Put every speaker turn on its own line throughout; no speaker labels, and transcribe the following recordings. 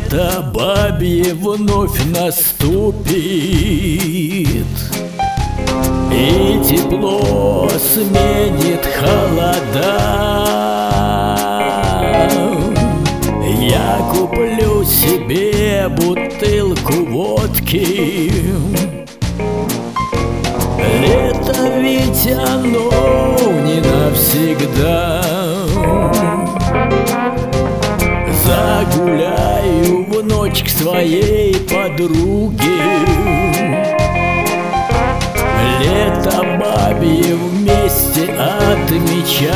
лето бабье вновь наступит, и тепло сменит холода. Я куплю себе бутылку водки. Лето ведь оно не навсегда. Загуляю в ночь к своей подруге. Лето бабье вместе отмечать.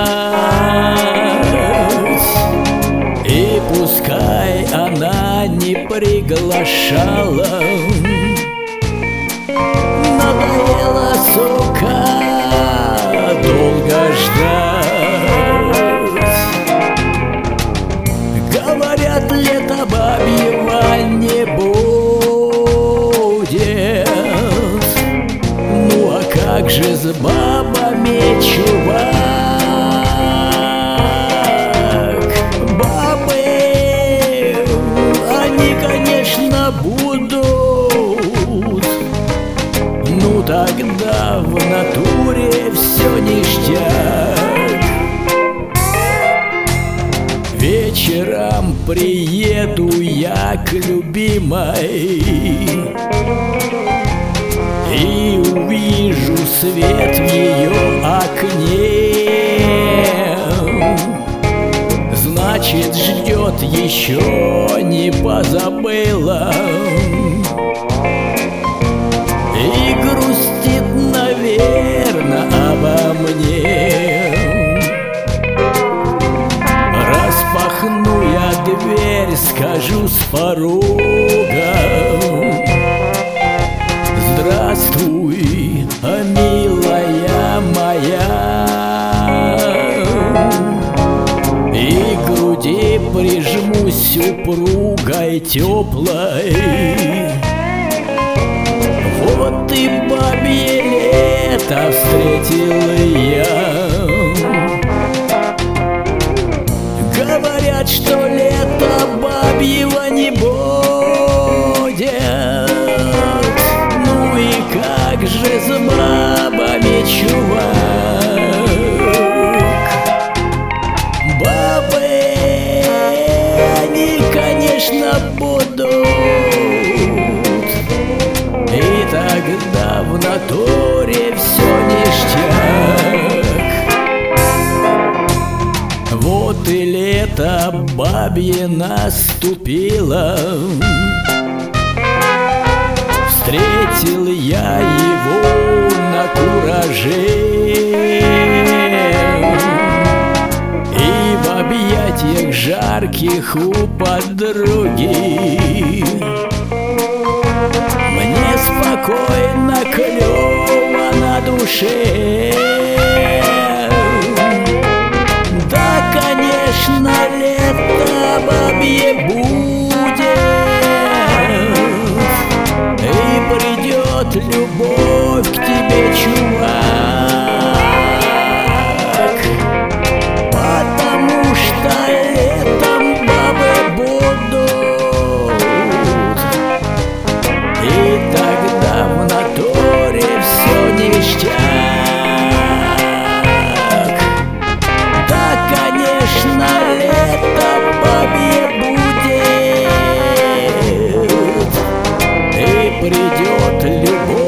И пускай она не приглашала, надоело, сука, долго ждать. Говорят, лето бабьего не будет. Ну а как же с бабами, чувак? Бабы, они, конечно, будут. Ну тогда в натуре все ништяк. Вечером приеду я к любимой и увижу свет в ее окне. Значит, ждет, еще не позабыла. И грустит, наверно, обо мне. Распахну я дверь, скажу с порога: здравствуй, милая моя. И к груди прижмусь упругой, теплой. Вот и бабье лето встретил я. Говорят, что лето бабьего не будет. Ну и как же с бабами, чувак? Бабы, они, конечно, будут. И тогда в натуре все ништяк. Вот и лето бабье наступило. Встретил я его на кураже. И в объятиях жарких у подруги мне спокойно, клёво на душе. Да, конечно, лето бабье будет. И придет любовь к тебе, чувак. Потому что летом бабы будут. И тогда в натуре все ништяк. Да, конечно, лето бабье будет. И придет любовь.